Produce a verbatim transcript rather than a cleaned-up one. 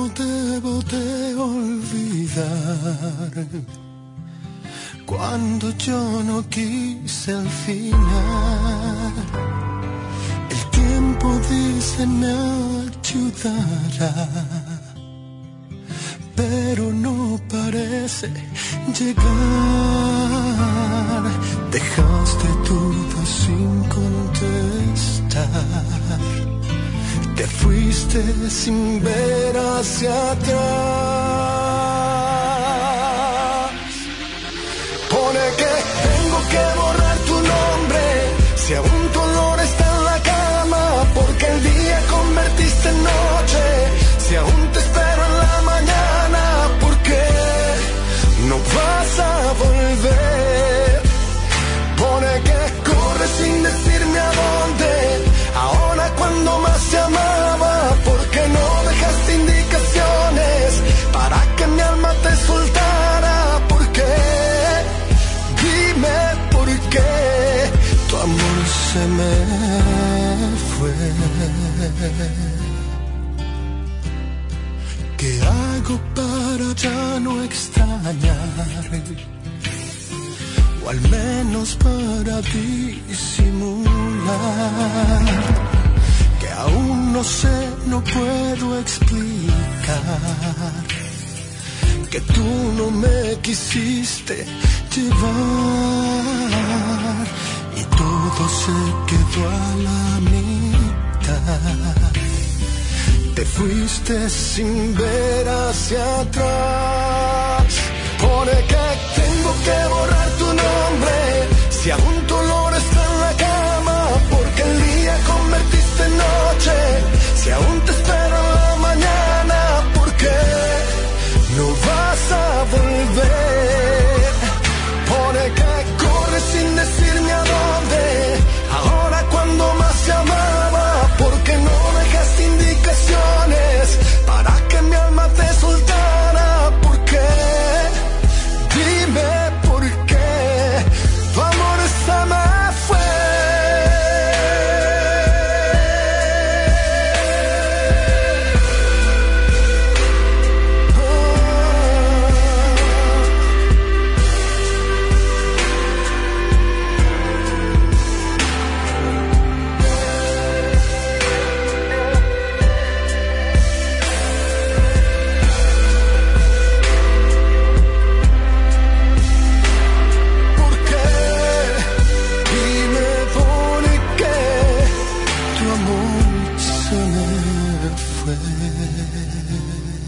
debo de olvidar cuando yo no quise al final. El tiempo dice me ayudará, pero no parece llegar. Dejaste todo sin contestar, te fuiste sin ver hacia atrás. Pone que tengo que borrar tu nombre, si aún tu olor está en la cama, porque el día convertiste en noche, si aún te espero en la mañana, porque no vas a volver. Pone que corre sin decirme a dónde, ahora cuando más te amaba, porque no dejaste indicaciones para que mi alma te soltara. ¿Por qué? Dime por qué tu amor se me fue. ¿Qué hago para ya no extrañar? O al menos para disimular que aún no sé, no puedo explicar que tú no me quisiste llevar y todo se quedó a la mitad. Te fuiste sin ver hacia atrás. Pone que tengo que borrar tu nombre, si aún tu olor está en la cama, porque el día convertiste en noche, si aún te espero en la mañana, porque no vas a volver. Pone que corre sin decirme a dónde, ahora cuando más te amaba, porque no dejaste indicaciones para que mi alma te soltara. ¿Por qué? Dime por qué tu amor se me fue. Fue